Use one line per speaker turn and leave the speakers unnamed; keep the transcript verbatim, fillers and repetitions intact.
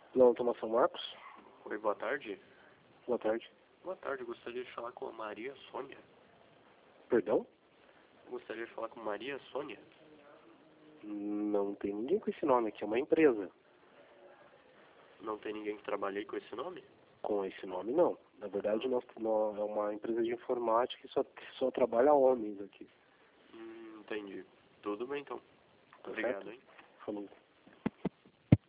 Não, Thomas São Marcos.
Oi, boa tarde.
Boa tarde.
Boa tarde, gostaria de falar com a Maria Sônia.
Perdão?
Gostaria de falar com Maria Sônia.
Não tem ninguém com esse nome aqui, é uma empresa.
Não tem ninguém que trabalhe com esse nome?
Com esse nome, não. Na verdade, nós, nós, é uma empresa de informática que só, só trabalha homens aqui.
Hum, entendi. Tudo bem, então.
Tá
Obrigado,
certo?
hein?
Falou.